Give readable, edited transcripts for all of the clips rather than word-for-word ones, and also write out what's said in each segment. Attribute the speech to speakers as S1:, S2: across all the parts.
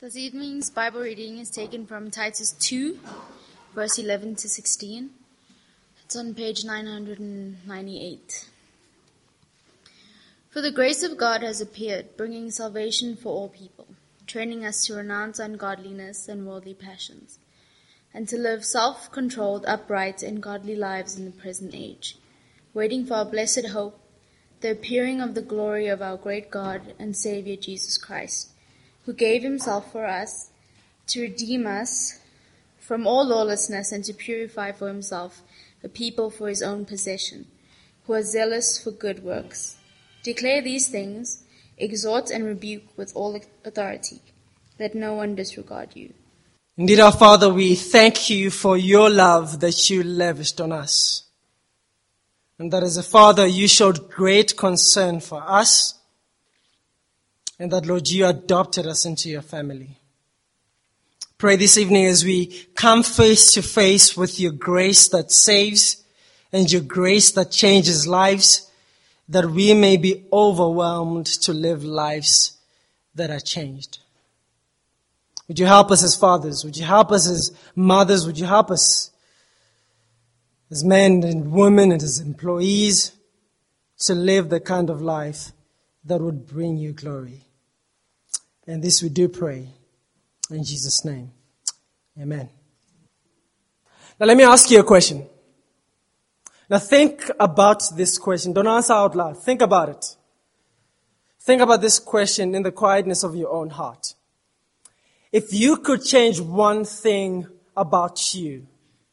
S1: This evening's Bible reading is taken from Titus 2, verse 11 to 16. It's on page 998. For the grace of God has appeared, bringing salvation for all people, training us to renounce ungodliness and worldly passions, and to live self-controlled, upright, and godly lives in the present age, waiting for our blessed hope, the appearing of the glory of our great God and Savior Jesus Christ, who gave himself for us to redeem us from all lawlessness and to purify for himself a people for his own possession, who are zealous for good works. Declare these things, exhort and rebuke with all authority. Let no one disregard you.
S2: Indeed, our Father, we thank you for your love that you lavished on us. And that as a Father, you showed great concern for us. And that, Lord, you adopted us into your family. Pray this evening as we come face to face with your grace that saves and your grace that changes lives, that we may be overwhelmed to live lives that are changed. Would you help us as fathers? Would you help us as mothers? Would you help us as men and women and as employees to live the kind of life that would bring you glory? And this we do pray in Jesus' name. Amen. Now let me ask you a question. Now think about this question. Don't answer out loud. Think about it. Think about this question in the quietness of your own heart. If you could change one thing about you,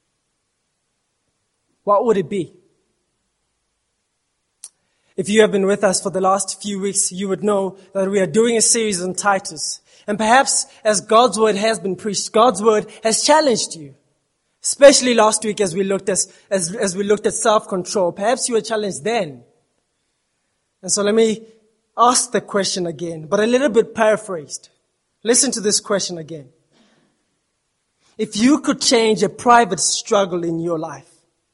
S2: what would it be? If you have been with us for the last few weeks, you would know that we are doing a series on Titus. And perhaps as God's word has been preached, God's word has challenged you. Especially last week as we looked at self-control. Perhaps you were challenged then. And so let me ask the question again, but a little bit paraphrased. Listen to this question again. If you could change a private struggle in your life.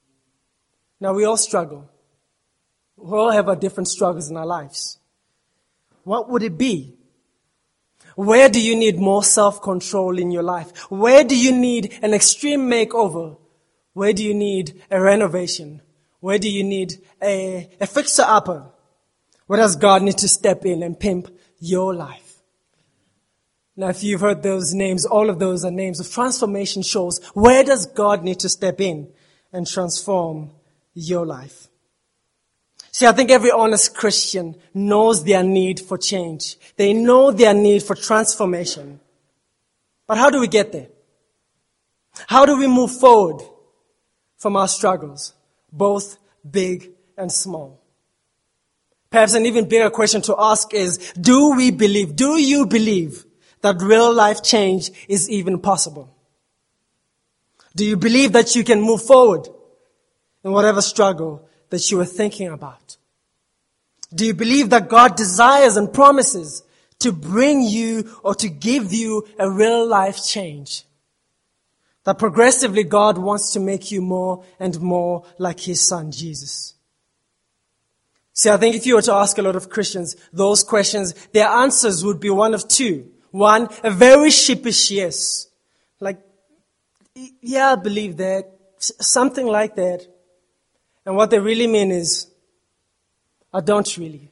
S2: Now we all struggle. We all have our different struggles in our lives. What would it be? Where do you need more self-control in your life? Where do you need an extreme makeover? Where do you need a renovation? Where do you need a fixer-upper? Where does God need to step in and pimp your life? Now, if you've heard those names, all of those are names of transformation shows. Where does God need to step in and transform your life? See, I think every honest Christian knows their need for change. They know their need for transformation. But how do we get there? How do we move forward from our struggles, both big and small? Perhaps an even bigger question to ask is, do you believe that real life change is even possible? Do you believe that you can move forward in whatever struggle that you are thinking about? Do you believe that God desires and promises to bring you or to give you a real life change? That progressively God wants to make you more and more like his son Jesus. See, I think if you were to ask a lot of Christians those questions, their answers would be one of two. One, a very sheepish yes. Like, yeah, I believe that. Something like that. And what they really mean is, I don't really.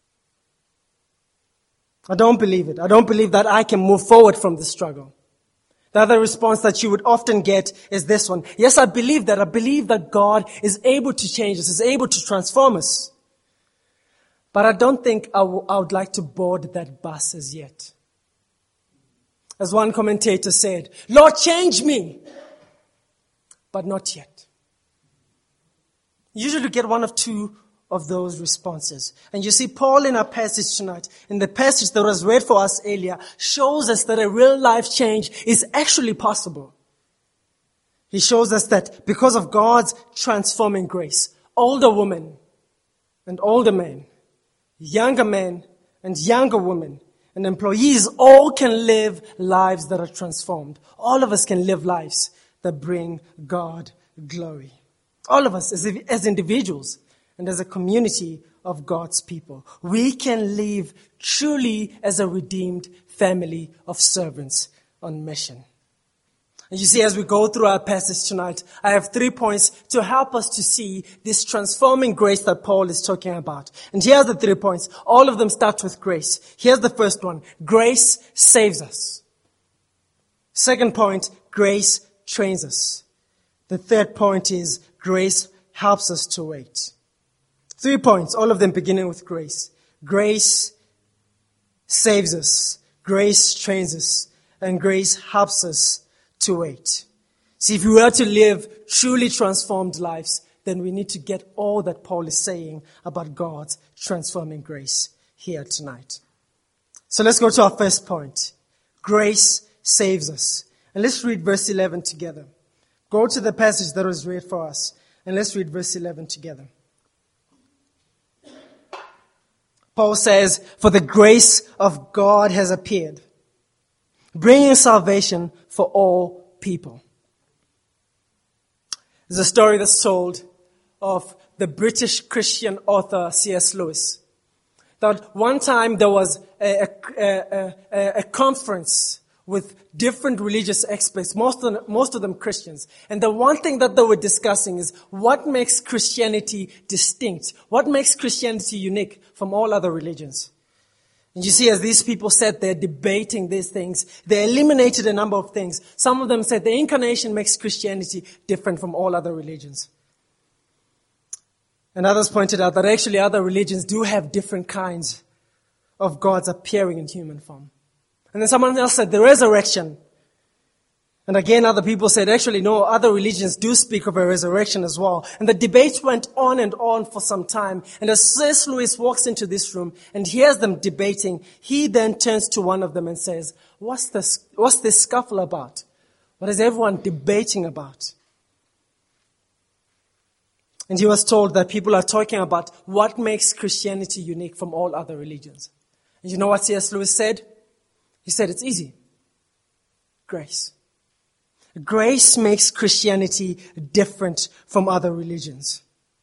S2: I don't believe it. I don't believe that I can move forward from this struggle. The other response that you would often get is this one. Yes, I believe that. I believe that God is able to change us, is able to transform us. But I don't think I would like to board that bus as yet. As one commentator said, Lord, change me, but not yet. You usually get one of two of those responses. And you see, Paul in our passage tonight, in the passage that was read for us earlier, shows us that a real life change is actually possible. He shows us that because of God's transforming grace, older women and older men, younger men and younger women, and employees all can live lives that are transformed. All of us can live lives that bring God glory. All of us as individuals and as a community of God's people. We can live truly as a redeemed family of servants on mission. And you see, as we go through our passage tonight, I have 3 points to help us to see this transforming grace that Paul is talking about. And here's the 3 points. All of them start with grace. Here's the first one. Grace saves us. Second point, grace trains us. The third point is grace helps us to wait. 3 points, all of them beginning with grace. Grace saves us. Grace trains us. And grace helps us to wait. See, if we were to live truly transformed lives, then we need to get all that Paul is saying about God's transforming grace here tonight. So let's go to our first point. Grace saves us. And let's read verse 11 together. Go to the passage that was read for us, and let's read verse 11 together. Paul says, "For the grace of God has appeared, bringing salvation for all people." There's a story that's told of the British Christian author C.S. Lewis. That one time there was a conference with different religious experts, most of them Christians. And the one thing that they were discussing is what makes Christianity distinct? What makes Christianity unique from all other religions? And you see, as these people sat there debating these things, they eliminated a number of things. Some of them said the incarnation makes Christianity different from all other religions. And others pointed out that actually other religions do have different kinds of gods appearing in human form. And then someone else said the resurrection. And again, other people said, actually, no, other religions do speak of a resurrection as well. And the debate went on and on for some time. And as C.S. Lewis walks into this room and hears them debating, he then turns to one of them and says, what's this scuffle about? What is everyone debating about? And he was told that people are talking about what makes Christianity unique from all other religions. And you know what C.S. Lewis said? He said, it's easy. Grace. Grace makes Christianity different from other religions.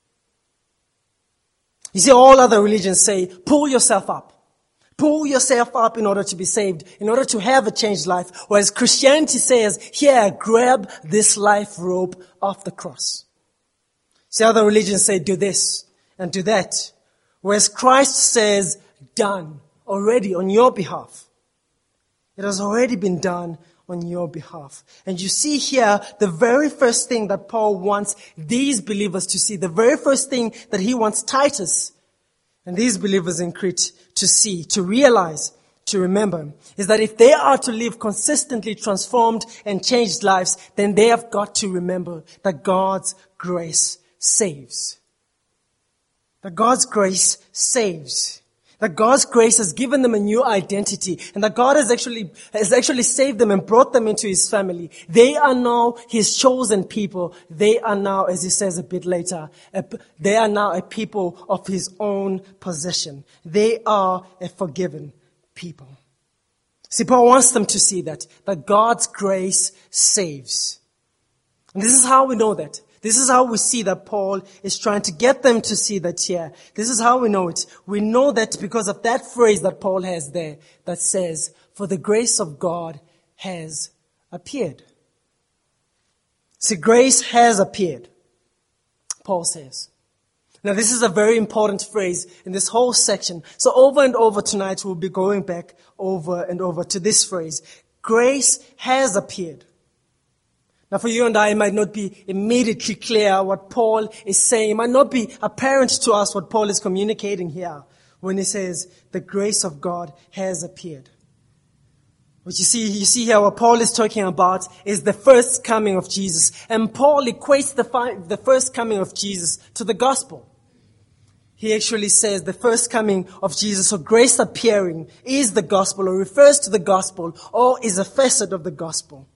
S2: You see, all other religions say, pull yourself up. Pull yourself up in order to be saved, in order to have a changed life. Whereas Christianity says, here, grab this life rope off the cross. See, other religions say, do this and do that. Whereas Christ says, done already on your behalf. It has already been done on your behalf. And you see here the very first thing that Paul wants these believers to see, the very first thing that he wants Titus and these believers in Crete to see, to realize, to remember, is that if they are to live consistently transformed and changed lives, then they have got to remember that God's grace saves. That God's grace saves. That God's grace has given them a new identity, and that God has actually saved them and brought them into His family. They are now His chosen people. They are now, as He says a bit later, they are now a people of His own possession. They are a forgiven people. See, Paul wants them to see that God's grace saves. And this is how we know that. This is how we see that Paul is trying to get them to see that here. This is how we know it. We know that because of that phrase that Paul has there that says, for the grace of God has appeared. See, grace has appeared, Paul says. Now, this is a very important phrase in this whole section. So over and over tonight, we'll be going back over and over to this phrase. Grace has appeared. Now, for you and I, it might not be immediately clear what Paul is saying. It might not be apparent to us what Paul is communicating here when he says, the grace of God has appeared. What you see here, what Paul is talking about is the first coming of Jesus. And Paul equates the first coming of Jesus to the gospel. He actually says the first coming of Jesus, or grace appearing, is the gospel, or refers to the gospel, or is a facet of the gospel.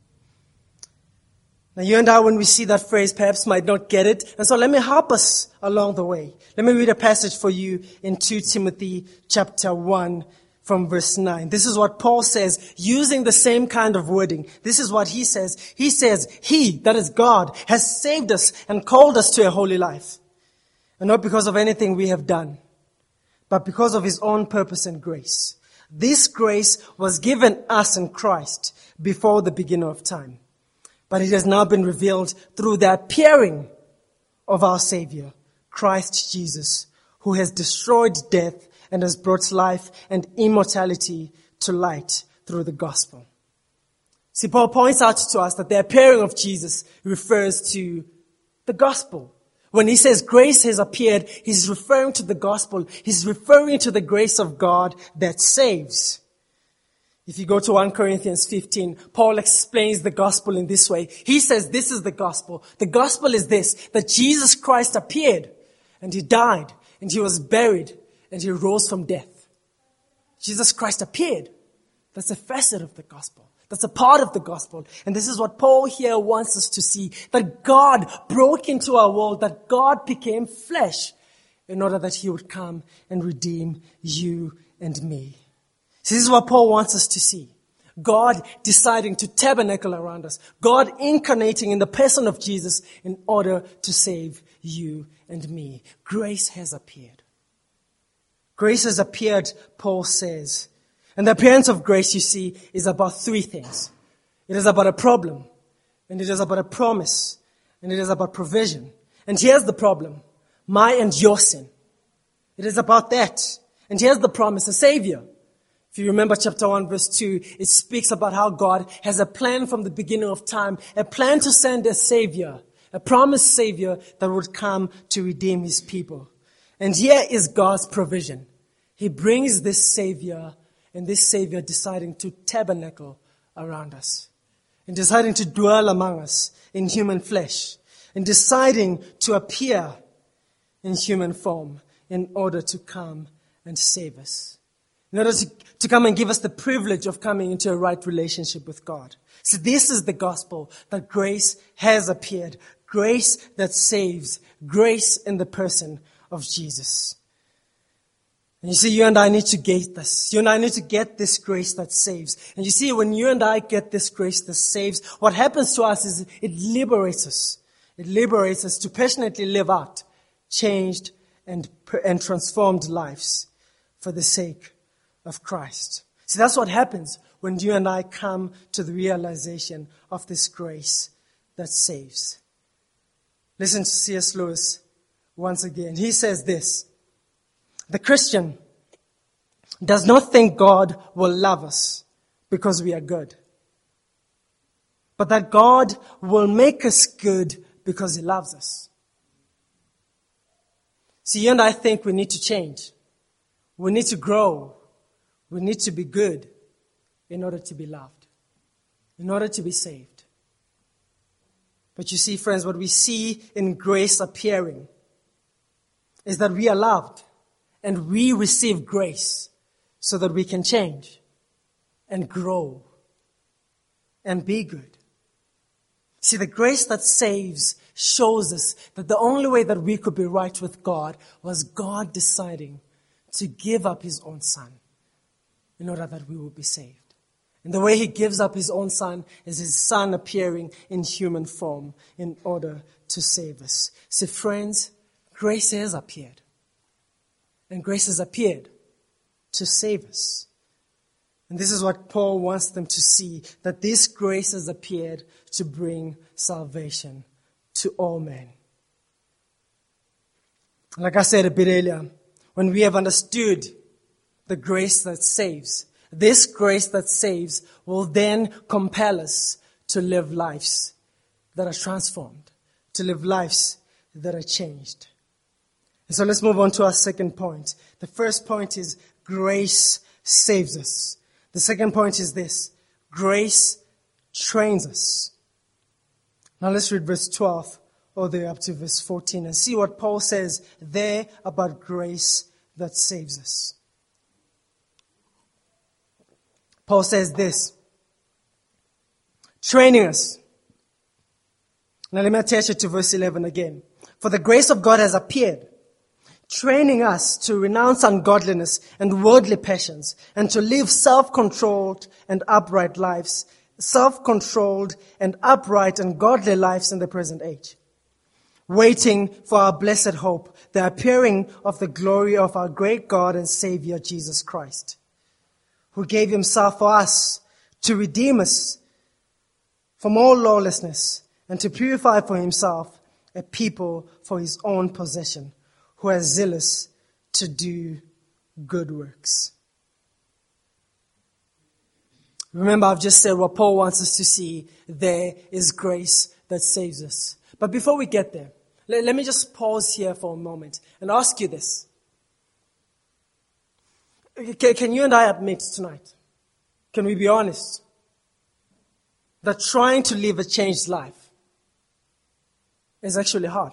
S2: Now, you and I, when we see that phrase, perhaps might not get it. And so let me help us along the way. Let me read a passage for you in 2 Timothy chapter 1 from verse 9. This is what Paul says, using the same kind of wording. This is what he says. He says, He, that is God, has saved us and called us to a holy life. And not because of anything we have done, but because of His own purpose and grace. This grace was given us in Christ before the beginning of time. But it has now been revealed through the appearing of our Savior, Christ Jesus, who has destroyed death and has brought life and immortality to light through the gospel. See, Paul points out to us that the appearing of Jesus refers to the gospel. When he says grace has appeared, he's referring to the gospel. He's referring to the grace of God that saves. If you go to 1 Corinthians 15, Paul explains the gospel in this way. He says this is the gospel. The gospel is this, that Jesus Christ appeared and he died and he was buried and he rose from death. Jesus Christ appeared. That's a facet of the gospel. That's a part of the gospel. And this is what Paul here wants us to see, that God broke into our world, that God became flesh in order that he would come and redeem you and me. So this is what Paul wants us to see. God deciding to tabernacle around us. God incarnating in the person of Jesus in order to save you and me. Grace has appeared. Grace has appeared, Paul says. And the appearance of grace, you see, is about three things. It is about a problem, and it is about a promise, and it is about provision. And here's the problem, my and your sin. It is about that. And here's the promise, a Savior. If you remember chapter 1, verse 2, it speaks about how God has a plan from the beginning of time, a plan to send a Savior, a promised Savior that would come to redeem his people. And here is God's provision. He brings this Savior, and this Savior deciding to tabernacle around us, and deciding to dwell among us in human flesh, and deciding to appear in human form in order to come and save us, in order to come and give us the privilege of coming into a right relationship with God. So this is the gospel, that grace has appeared, grace that saves, grace in the person of Jesus. And you see, you and I need to get this. You and I need to get this grace that saves. And you see, when you and I get this grace that saves, what happens to us is it liberates us. It liberates us to passionately live out changed and transformed lives for the sake of Christ. See, that's what happens when you and I come to the realization of this grace that saves. Listen to C.S. Lewis once again. He says this: the Christian does not think God will love us because we are good, but that God will make us good because he loves us. See, you and I think we need to change. We need to grow. We need to be good in order to be loved, in order to be saved. But you see, friends, what we see in grace appearing is that we are loved. And we receive grace so that we can change and grow and be good. See, the grace that saves shows us that the only way that we could be right with God was God deciding to give up his own son in order that we would be saved. And the way he gives up his own son is his son appearing in human form in order to save us. See, friends, grace has appeared. And grace has appeared to save us. And this is what Paul wants them to see, that this grace has appeared to bring salvation to all men. Like I said a bit earlier, when we have understood the grace that saves, this grace that saves will then compel us to live lives that are transformed, to live lives that are changed. And so let's move on to our second point. The first point is grace saves us. The second point is this: grace trains us. Now let's read verse 12 all the way up to verse 14 and see what Paul says there about grace that saves us. Paul says this: training us. Now let me attach it to verse 11 again. For the grace of God has appeared, training us to renounce ungodliness and worldly passions, and to live self-controlled and upright lives, self-controlled and upright and godly lives in the present age, waiting for our blessed hope, the appearing of the glory of our great God and Savior, Jesus Christ, who gave himself for us to redeem us from all lawlessness and to purify for himself a people for his own possession, who are zealous to do good works. Remember, I've just said what Paul wants us to see. There is grace that saves us. But before we get there, let me just pause here for a moment and ask you this. Can you and I admit tonight, can we be honest, that trying to live a changed life is actually hard?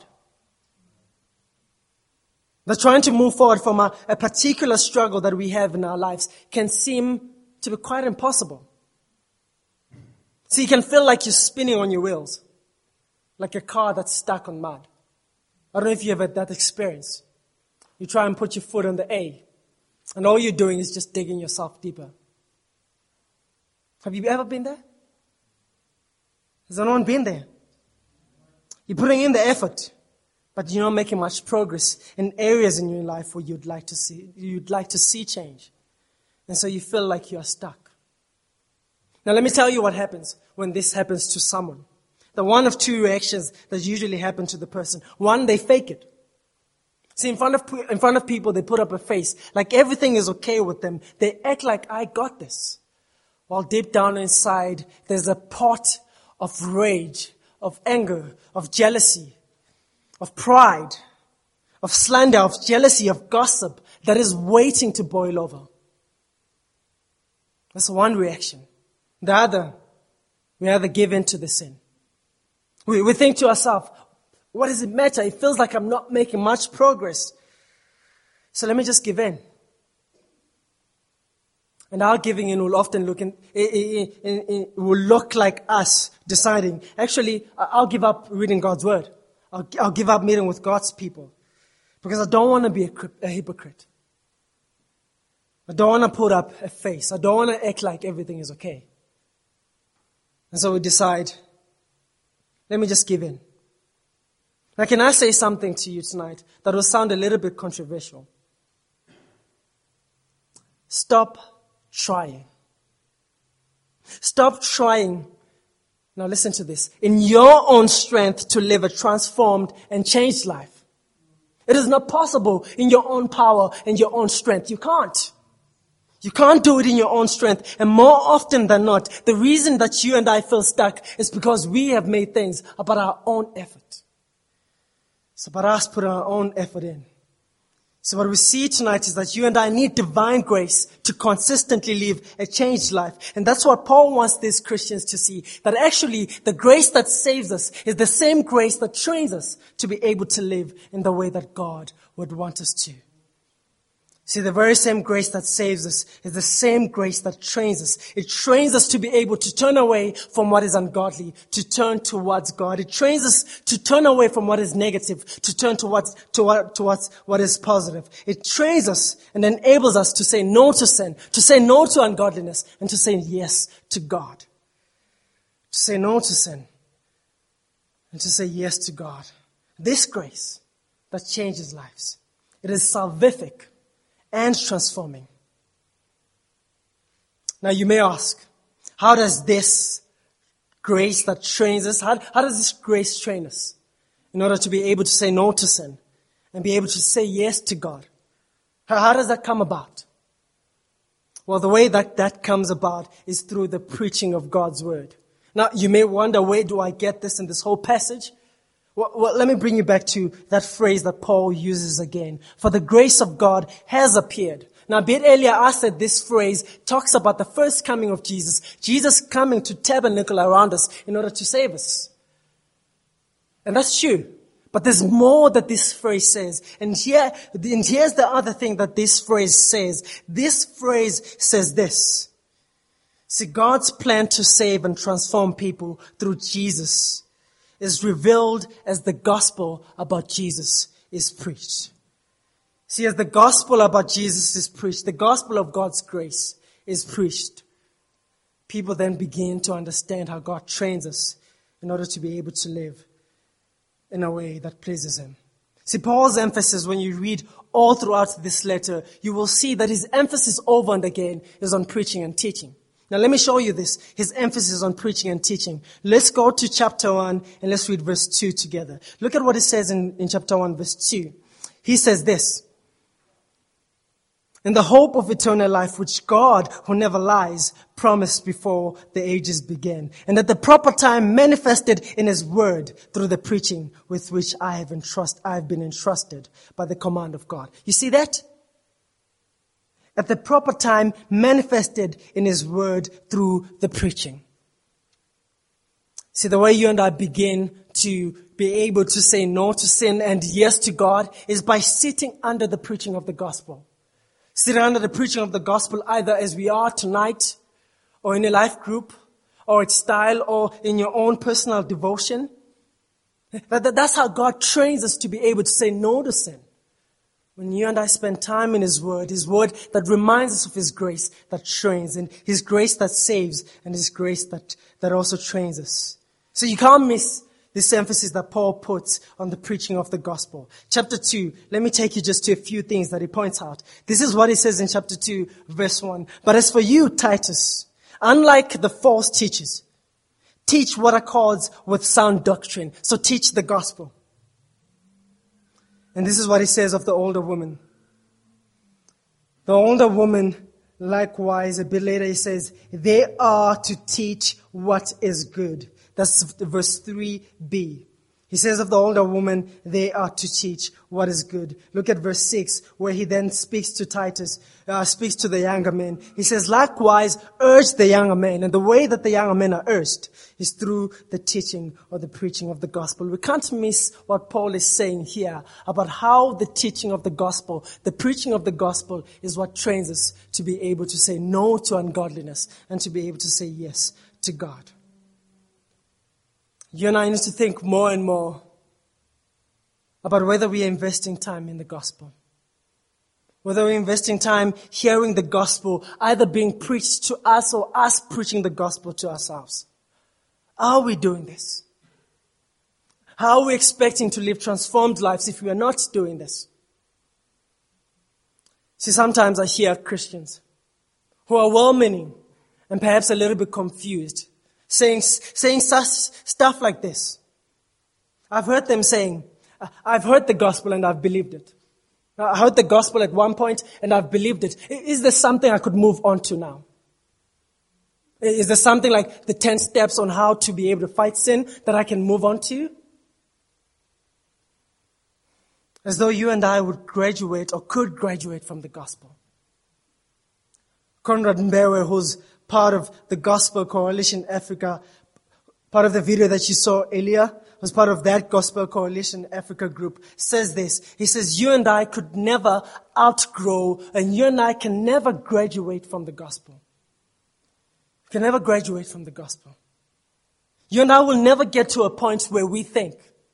S2: That trying to move forward from a particular struggle that we have in our lives can seem to be quite impossible. See, you can feel like you're spinning on your wheels, like a car that's stuck on mud. I don't know if you ever had that experience. You try and put your foot on the A, and all you're doing is just digging yourself deeper. Have you ever been there? Has anyone been there? You're putting in the effort, but you're not making much progress in areas in your life where you'd like to see change. And so you feel like you're stuck. Now let me tell you what happens when this happens to someone. The one of two reactions that usually happen to the person. One, they fake it. See, in front of people, they put up a face like everything is okay with them. They act like, I got this. While deep down inside, there's a pot of rage, of anger, of jealousy, of pride, of slander, of jealousy, of gossip that is waiting to boil over. That's one reaction. The other, we either give in to the sin. We think to ourselves, what does it matter? It feels like I'm not making much progress. So let me just give in. And our giving in will often will look like us deciding, actually, I'll give up reading God's word. I'll give up meeting with God's people. Because I don't want to be a hypocrite. I don't want to put up a face. I don't want to act like everything is okay. And so we decide, let me just give in. Now, can I say something to you tonight that will sound a little bit controversial? Stop trying. Stop trying. Now listen to this. In your own strength to live a transformed and changed life. It is not possible in your own power and your own strength. You can't. You can't do it in your own strength. And more often than not, the reason that you and I feel stuck is because we have made things about our own effort. It's about us putting our own effort in. So what we see tonight is that you and I need divine grace to consistently live a changed life. And that's what Paul wants these Christians to see. That actually the grace that saves us is the same grace that trains us to be able to live in the way that God would want us to. See, the very same grace that saves us is the same grace that trains us. It trains us to be able to turn away from what is ungodly, to turn towards God. It trains us to turn away from what is negative, to turn towards what is positive. It trains us and enables us to say no to sin, to say no to ungodliness, and to say yes to God. To say no to sin and to say yes to God. This grace that changes lives. It is salvific and transforming. Now you may ask, how does this grace that trains us, how does this grace train us in order to be able to say no to sin and be able to say yes to God? How does that come about? Well, the way that comes about is through the preaching of God's word. Now you may wonder, where do I get this in this whole passage? Well, let me bring you back to that phrase that Paul uses again. For the grace of God has appeared. Now, a bit earlier, I said this phrase talks about the first coming of Jesus. Jesus coming to tabernacle around us in order to save us. And that's true. But there's more that this phrase says. And here's the other thing that this phrase says. This phrase says this. See, God's plan to save and transform people through Jesus is revealed as the gospel about Jesus is preached. See, as the gospel about Jesus is preached, the gospel of God's grace is preached, people then begin to understand how God trains us in order to be able to live in a way that pleases Him. See, Paul's emphasis, when you read all throughout this letter, you will see that his emphasis over and again is on preaching and teaching. Now let me show you this, his emphasis on preaching and teaching. Let's go to chapter 1 and let's read verse 2 together. Look at what it says in chapter 1, verse 2. He says this, "In the hope of eternal life, which God, who never lies, promised before the ages began, and at the proper time manifested in his word through the preaching with which I have been entrusted by the command of God." You see that? At the proper time manifested in his word through the preaching. See, the way you and I begin to be able to say no to sin and yes to God is by sitting under the preaching of the gospel. Sitting under the preaching of the gospel, either as we are tonight, or in a life group, or at Style, or in your own personal devotion. That's how God trains us to be able to say no to sin. When you and I spend time in His Word that reminds us of His grace that trains, and His grace that saves, and His grace that also trains us. So you can't miss this emphasis that Paul puts on the preaching of the gospel. Chapter 2, let me take you just to a few things that he points out. This is what he says in chapter 2, verse 1. "But as for you, Titus, unlike the false teachers, teach what accords with sound doctrine." So teach the gospel. And this is what he says of the older woman. The older woman, likewise, a bit later he says, "They are to teach what is good." That's verse 3b. He says of the older woman, they are to teach what is good. Look at verse 6, where he then speaks to Titus, speaks to the younger men. He says, "Likewise, urge the younger men." And the way that the younger men are urged is through the teaching or the preaching of the gospel. We can't miss what Paul is saying here about how the teaching of the gospel, the preaching of the gospel, is what trains us to be able to say no to ungodliness and to be able to say yes to God. You and I need to think more and more about whether we are investing time in the gospel. Whether we're investing time hearing the gospel, either being preached to us or us preaching the gospel to ourselves. Are we doing this? How are we expecting to live transformed lives if we are not doing this? See, sometimes I hear Christians who are well-meaning and perhaps a little bit confused, saying stuff like this. I've heard them saying, "I've heard the gospel and I've believed it. I heard the gospel at one point and I've believed it. Is there something I could move on to now? Is there something like the 10 steps on how to be able to fight sin that I can move on to?" As though you and I would graduate or could graduate from the gospel. Conrad Mbewe, who's part of the Gospel Coalition Africa, part of the video that you saw earlier, was part of that Gospel Coalition Africa group, says this. He says, you and I could never outgrow, and you and I can never graduate from the gospel. We can never graduate from the gospel. You and I will never get to a point where we think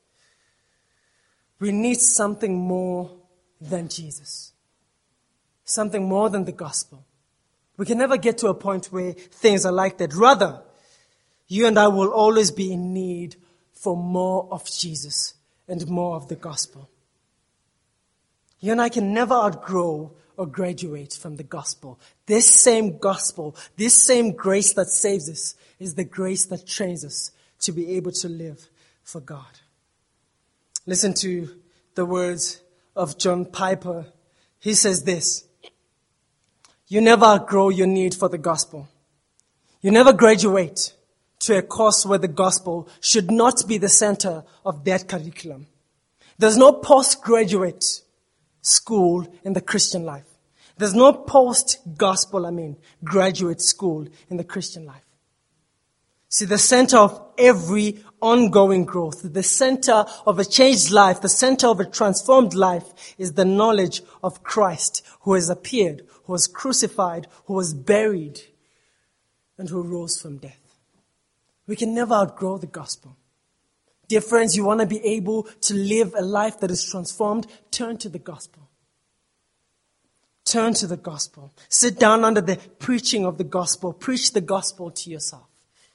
S2: we need something more than Jesus. Something more than the gospel. We can never get to a point where things are like that. Rather, you and I will always be in need for more of Jesus and more of the gospel. You and I can never outgrow or graduate from the gospel. This same gospel, this same grace that saves us is the grace that trains us to be able to live for God. Listen to the words of John Piper. He says this: you never outgrow your need for the gospel. You never graduate to a course where the gospel should not be the center of that curriculum. There's no postgraduate school in the Christian life. There's no post-gospel, graduate school in the Christian life. See, the center of every ongoing growth, the center of a changed life, the center of a transformed life is the knowledge of Christ, who has appeared, who was crucified, who was buried, and who rose from death. We can never outgrow the gospel. Dear friends, you want to be able to live a life that is transformed? Turn to the gospel. Turn to the gospel. Sit down under the preaching of the gospel. Preach the gospel to yourself.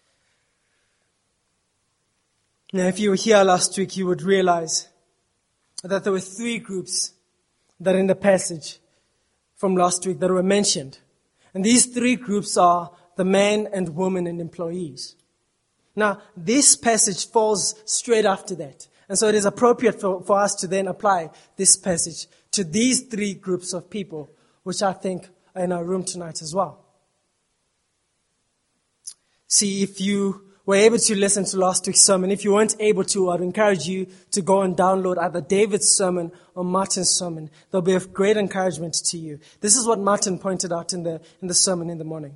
S2: Now, if you were here last week, you would realize that there were three groups that are in the passage from last week that were mentioned. And these three groups are the men and women and employees. Now, this passage falls straight after that. And so it is appropriate for us to then apply this passage to these three groups of people, which I think are in our room tonight as well. See, if you were able to listen to last week's sermon, if you weren't able to, I'd encourage you to go and download either David's sermon or Martin's sermon. They'll be of great encouragement to you. This is what Martin pointed out in the sermon in the morning.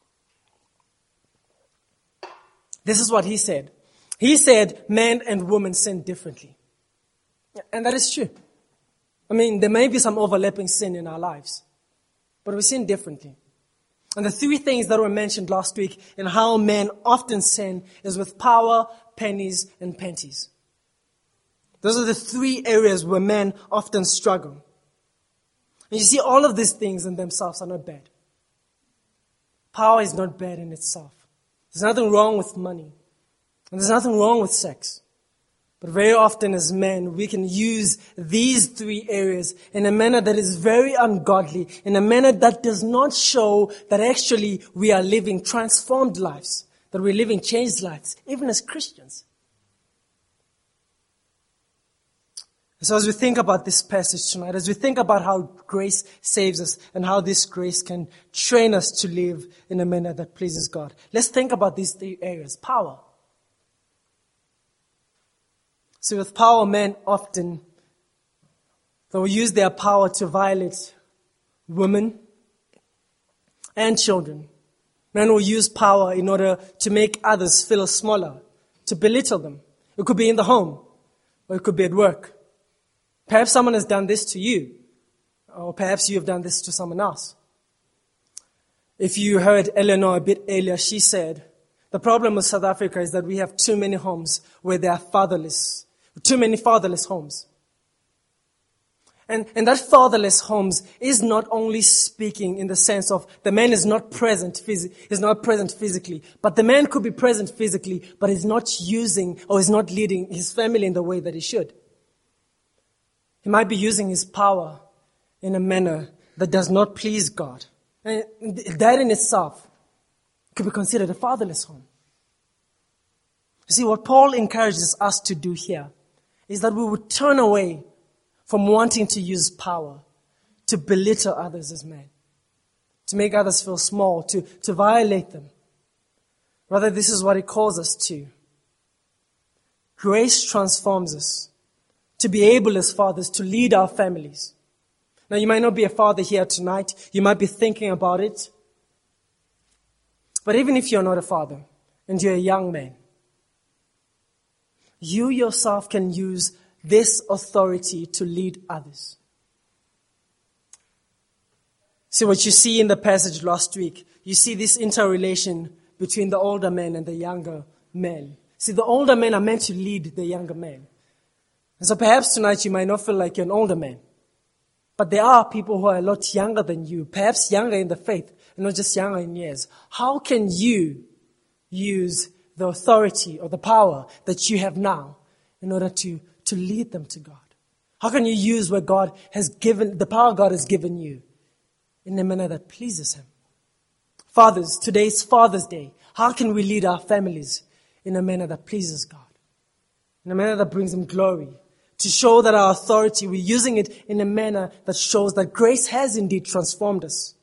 S2: This is what he said. He said men and women sin differently. And that is true. I mean, there may be some overlapping sin in our lives, but we sin differently. And the three things that were mentioned last week in how men often sin is with power, pennies, and panties. Those are the three areas where men often struggle. And you see, all of these things in themselves are not bad. Power is not bad in itself. There's nothing wrong with money. And there's nothing wrong with sex. But very often as men, we can use these three areas in a manner that is very ungodly, in a manner that does not show that actually we are living transformed lives, that we're living changed lives, even as Christians. So as we think about this passage tonight, as we think about how grace saves us and how this grace can train us to live in a manner that pleases God, let's think about these three areas. Power. See, with power, men often, they will use their power to violate women and children. Men will use power in order to make others feel smaller, to belittle them. It could be in the home, or it could be at work. Perhaps someone has done this to you, or perhaps you have done this to someone else. If you heard Eleanor a bit earlier, she said, the problem with South Africa is that we have too many homes where they are fatherless. Too many fatherless homes. And that fatherless homes is not only speaking in the sense of the man is not present physically, but the man could be present physically, but is not using or is not leading his family in the way that he should. He might be using his power in a manner that does not please God. And that in itself could be considered a fatherless home. You see, what Paul encourages us to do here is that we would turn away from wanting to use power to belittle others as men, to make others feel small, to violate them. Rather, this is what he calls us to. Grace transforms us to be able as fathers to lead our families. Now, you might not be a father here tonight. You might be thinking about it. But even if you're not a father and you're a young man, you yourself can use this authority to lead others. See what you see in the passage last week. You see this interrelation between the older men and the younger men. See, the older men are meant to lead the younger men. And so perhaps tonight you might not feel like you're an older man. But there are people who are a lot younger than you, perhaps younger in the faith, and not just younger in years. How can you use the authority or the power that you have now in order to lead them to God? How can you use what God has given, the power God has given you in a manner that pleases Him? Fathers, today is Father's Day. How can we lead our families in a manner that pleases God? In a manner that brings Him glory. To show that our authority, we're using it in a manner that shows that grace has indeed transformed us.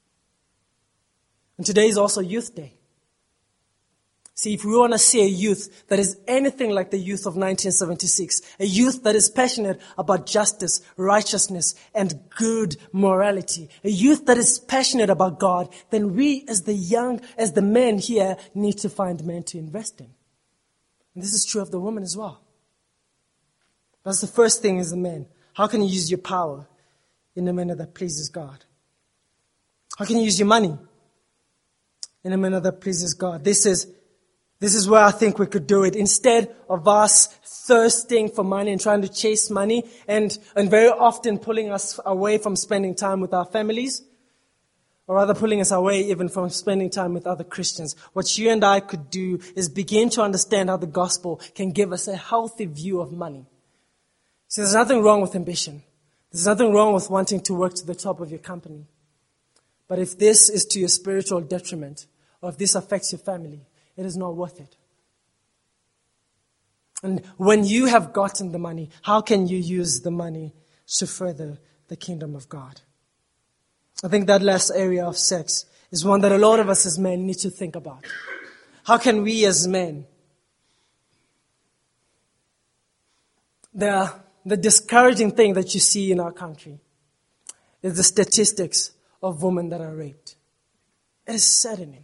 S2: And today is also Youth Day. See, if we want to see a youth that is anything like the youth of 1976, a youth that is passionate about justice, righteousness, and good morality, a youth that is passionate about God, then we as the men here need to find men to invest in. And this is true of the women as well. That's the first thing as a man. How can you use your power in a manner that pleases God? How can you use your money in a manner that pleases God? This is where I think we could do it. Instead of us thirsting for money and trying to chase money and very often pulling us away from spending time with our families, or rather pulling us away even from spending time with other Christians, what you and I could do is begin to understand how the gospel can give us a healthy view of money. See, there's nothing wrong with ambition. There's nothing wrong with wanting to work to the top of your company. But if this is to your spiritual detriment, or if this affects your family, it is not worth it. And when you have gotten the money, how can you use the money to further the kingdom of God? I think that last area of sex is one that a lot of us as men need to think about. How can we as men, the discouraging thing that you see in our country is the statistics of women that are raped. It is saddening.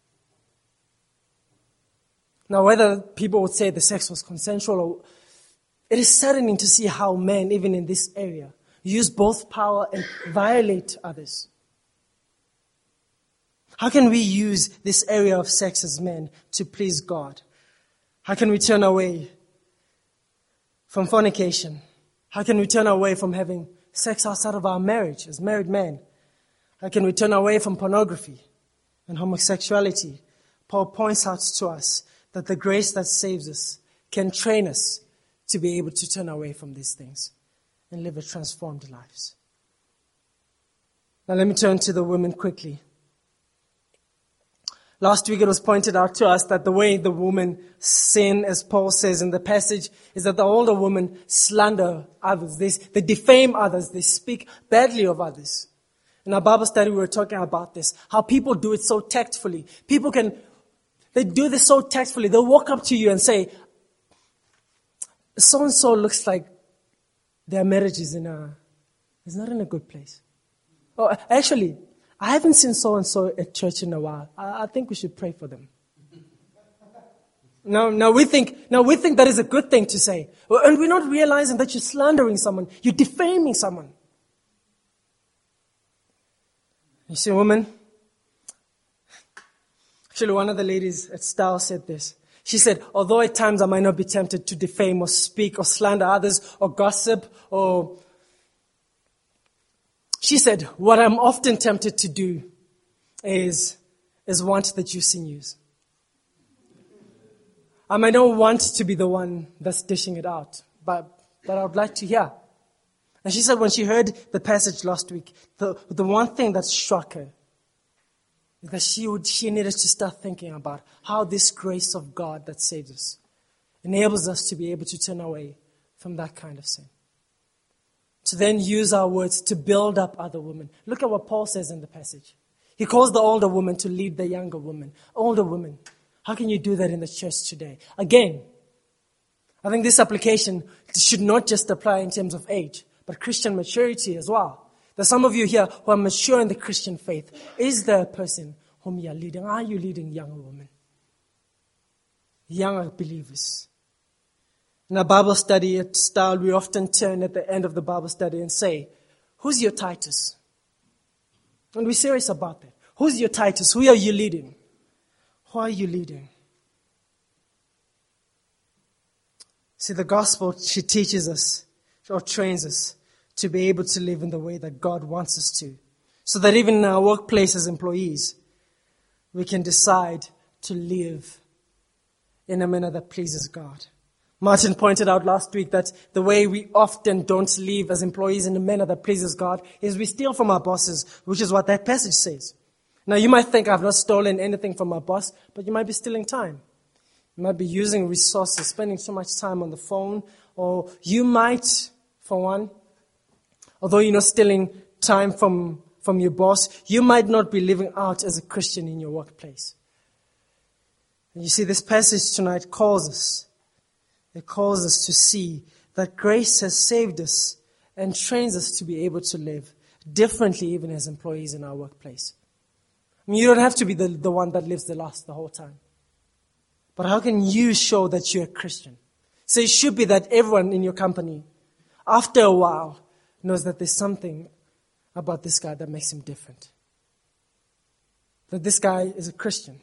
S2: Now, whether people would say the sex was consensual, or it is saddening to see how men, even in this area, use both power and violate others. How can we use this area of sex as men to please God? How can we turn away from fornication? How can we turn away from having sex outside of our marriage as married men? How can we turn away from pornography and homosexuality? Paul points out to us that the grace that saves us can train us to be able to turn away from these things and live a transformed lives. Now let me turn to the women quickly. Last week it was pointed out to us that the way the women sin, as Paul says in the passage, is that the older women slander others. They defame others. They speak badly of others. In our Bible study we were talking about this, how people do it so tactfully. They do this so tactfully. They'll walk up to you and say, so-and-so looks like their marriage is not in a good place. Oh, actually, I haven't seen so-and-so at church in a while. I think we should pray for them. Now we think that is a good thing to say. And we're not realizing that you're slandering someone. You're defaming someone. You see, woman, actually one of the ladies at Style said this. She said, although at times I might not be tempted to defame or speak or slander others or gossip she said, what I'm often tempted to do is want the juicy news. I might not want to be the one that's dishing it out, but I would like to hear. And she said when she heard the passage last week, the one thing that struck her is that she needed to start thinking about how this grace of God that saves us enables us to be able to turn away from that kind of sin. To then use our words to build up other women. Look at what Paul says in the passage. He calls the older woman to lead the younger woman. Older women. How can you do that in the church today? Again, I think this application should not just apply in terms of age, but Christian maturity as well. There's some of you here who are mature in the Christian faith. Is there a person whom you are leading? Are you leading younger women? Younger believers? In our Bible study at Style, we often turn at the end of the Bible study and say, who's your Titus? And we're serious about that. Who's your Titus? Who are you leading? Who are you leading? See, the gospel, she teaches us or trains us to be able to live in the way that God wants us to. So that even in our workplace as employees, we can decide to live in a manner that pleases God. Martin pointed out last week that the way we often don't live as employees in a manner that pleases God is we steal from our bosses, which is what that passage says. Now you might think I've not stolen anything from my boss, but you might be stealing time. You might be using resources, spending so much time on the phone, or you might, for one, although you're not stealing time from your boss, you might not be living out as a Christian in your workplace. And you see, this passage tonight calls us. It calls us to see that grace has saved us and trains us to be able to live differently even as employees in our workplace. I mean, you don't have to be the one that lives the last the whole time. But how can you show that you're a Christian? So it should be that everyone in your company, after a while, knows that there's something about this guy that makes him different. That this guy is a Christian.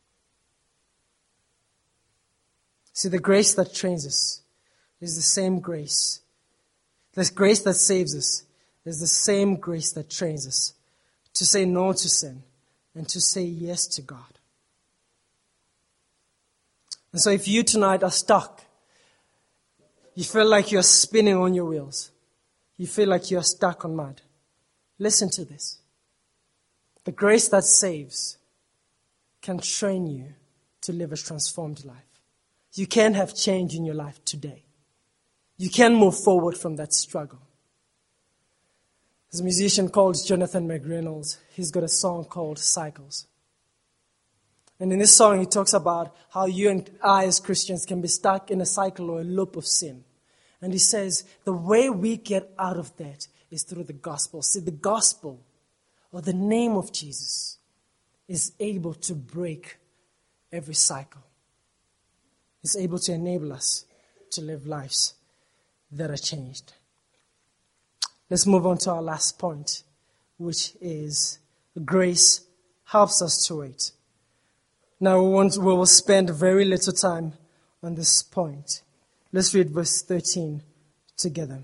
S2: See, the grace that trains us is the same grace. This grace that saves us is the same grace that trains us to say no to sin and to say yes to God. And so if you tonight are stuck You feel like you're spinning on your wheels. You feel like you're stuck on mud. Listen to this. The grace that saves can train you to live a transformed life. You can have change in your life today. You can move forward from that struggle. There's a musician called Jonathan McReynolds. He's got a song called Cycles. And in this song, he talks about how you and I as Christians can be stuck in a cycle or a loop of sin. And he says the way we get out of that is through the gospel. See, the gospel, or the name of Jesus, is able to break every cycle. It's able to enable us to live lives that are changed. Let's move on to our last point, which is grace helps us to wait. Now we will spend very little time on this point. Let's read verse 13 together.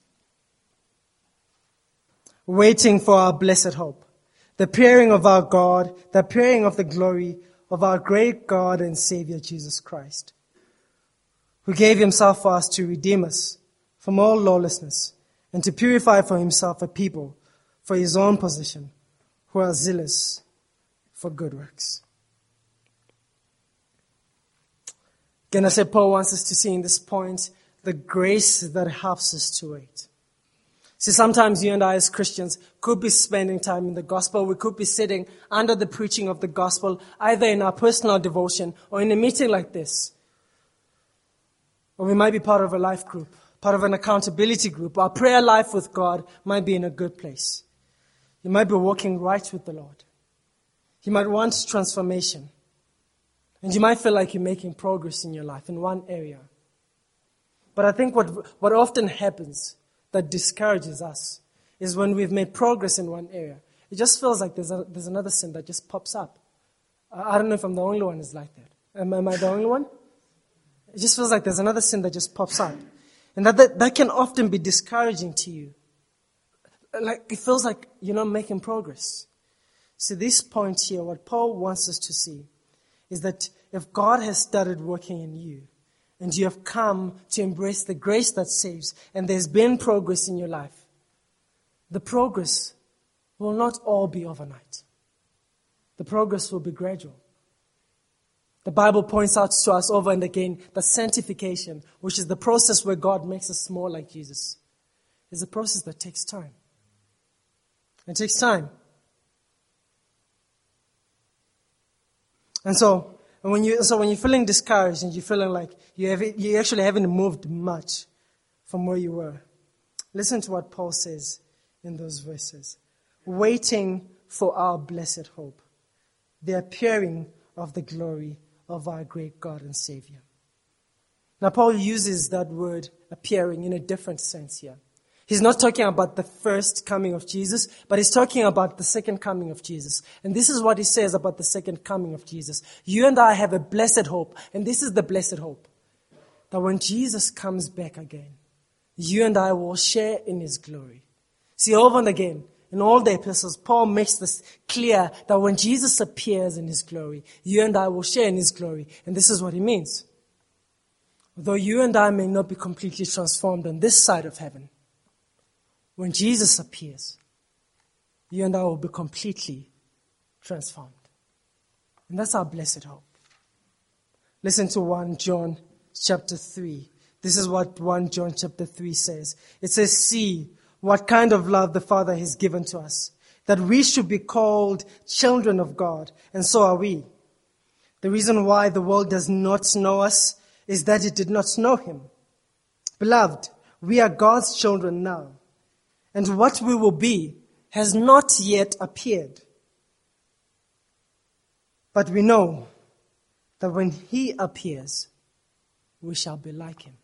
S2: Waiting for our blessed hope, the appearing of our God, the appearing of the glory of our great God and Savior Jesus Christ, who gave himself for us to redeem us from all lawlessness and to purify for himself a people for his own possession who are zealous for good works. Again, I said Paul wants us to see in this point the grace that helps us to wait. See, sometimes you and I as Christians could be spending time in the gospel. We could be sitting under the preaching of the gospel, either in our personal devotion or in a meeting like this. Or we might be part of a life group, part of an accountability group. Our prayer life with God might be in a good place. You might be walking right with the Lord. You might want transformation. And you might feel like you're making progress in your life in one area. But I think what often happens that discourages us is when we've made progress in one area, it just feels like there's another sin that just pops up. I don't know if I'm the only one who's like that. Am I the only one? It just feels like there's another sin that just pops up. And that can often be discouraging to you. Like it feels like you're not making progress. So this point here, what Paul wants us to see, is that if God has started working in you, and you have come to embrace the grace that saves, and there's been progress in your life, the progress will not all be overnight. The progress will be gradual. The Bible points out to us over and again that sanctification, which is the process where God makes us more like Jesus, is a process that takes time. It takes time. And so when you're feeling discouraged and you're feeling like you actually haven't moved much from where you were, listen to what Paul says in those verses. Waiting for our blessed hope, the appearing of the glory of our great God and Savior. Now, Paul uses that word appearing in a different sense here. He's not talking about the first coming of Jesus, but he's talking about the second coming of Jesus. And this is what he says about the second coming of Jesus. You and I have a blessed hope, and this is the blessed hope, that when Jesus comes back again, you and I will share in his glory. See, over and again, in all the epistles, Paul makes this clear that when Jesus appears in his glory, you and I will share in his glory. And this is what he means. Though you and I may not be completely transformed on this side of heaven, when Jesus appears, you and I will be completely transformed. And that's our blessed hope. Listen to 1 John chapter 3. This is what 1 John chapter 3 says. It says, "See what kind of love the Father has given to us, that we should be called children of God, and so are we. The reason why the world does not know us is that it did not know him. Beloved, we are God's children now, and what we will be has not yet appeared. But we know that when he appears, we shall be like him."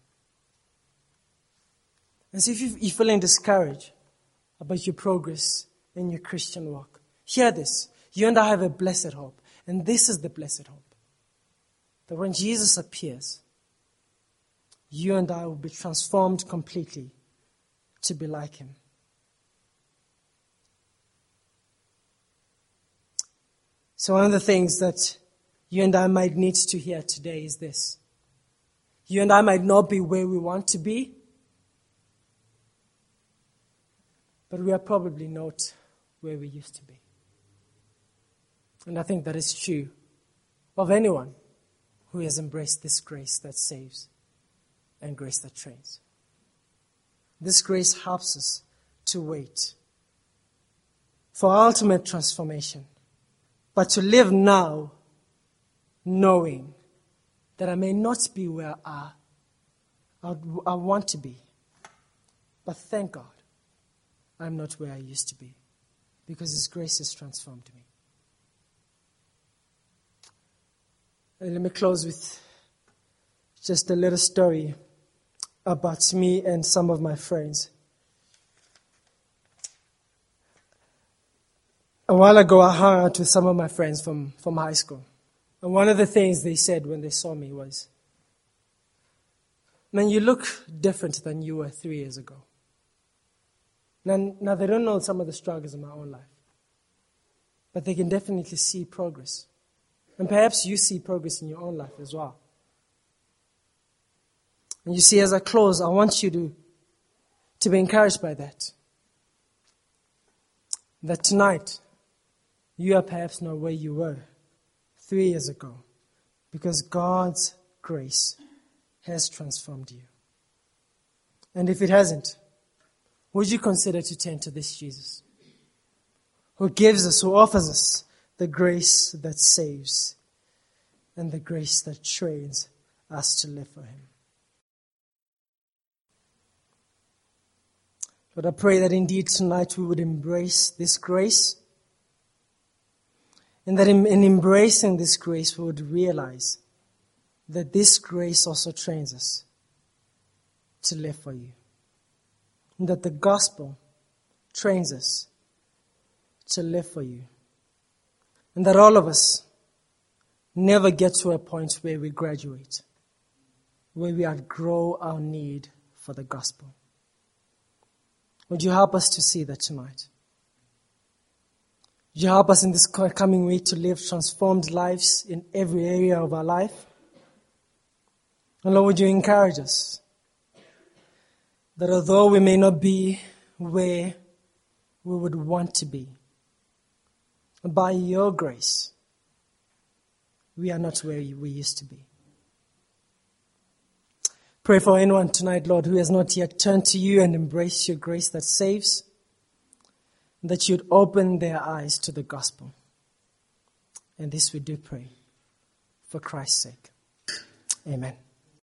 S2: And so if you're feeling discouraged about your progress in your Christian walk, hear this. You and I have a blessed hope. And this is the blessed hope. That when Jesus appears, you and I will be transformed completely to be like him. So one of the things that you and I might need to hear today is this. You and I might not be where we want to be, but we are probably not where we used to be. And I think that is true of anyone who has embraced this grace that saves and grace that trains. This grace helps us to wait for ultimate transformation, but to live now knowing that I may not be where I want to be, but thank God I'm not where I used to be, because His grace has transformed me. And let me close with just a little story about me and some of my friends. A while ago, I hung out with some of my friends from high school. And one of the things they said when they saw me was, "Man, you look different than you were 3 years ago." Now they don't know some of the struggles in my own life, but they can definitely see progress. And perhaps you see progress in your own life as well. And you see, as I close, I want you to be encouraged by that. That tonight, you are perhaps not where you were 3 years ago, because God's grace has transformed you. And if it hasn't, would you consider to turn to this Jesus, who gives us, who offers us the grace that saves and the grace that trains us to live for Him? But I pray that indeed tonight we would embrace this grace, and that in embracing this grace we would realize that this grace also trains us to live for You, and that the gospel trains us to live for You, and that all of us never get to a point where we graduate, where we outgrow our need for the gospel. Would You help us to see that tonight? Would You help us in this coming week to live transformed lives in every area of our life? And Lord, would You encourage us that although we may not be where we would want to be, by Your grace, we are not where we used to be. Pray for anyone tonight, Lord, who has not yet turned to You and embraced Your grace that saves, that You'd open their eyes to the gospel. And this we do pray for Christ's sake. Amen.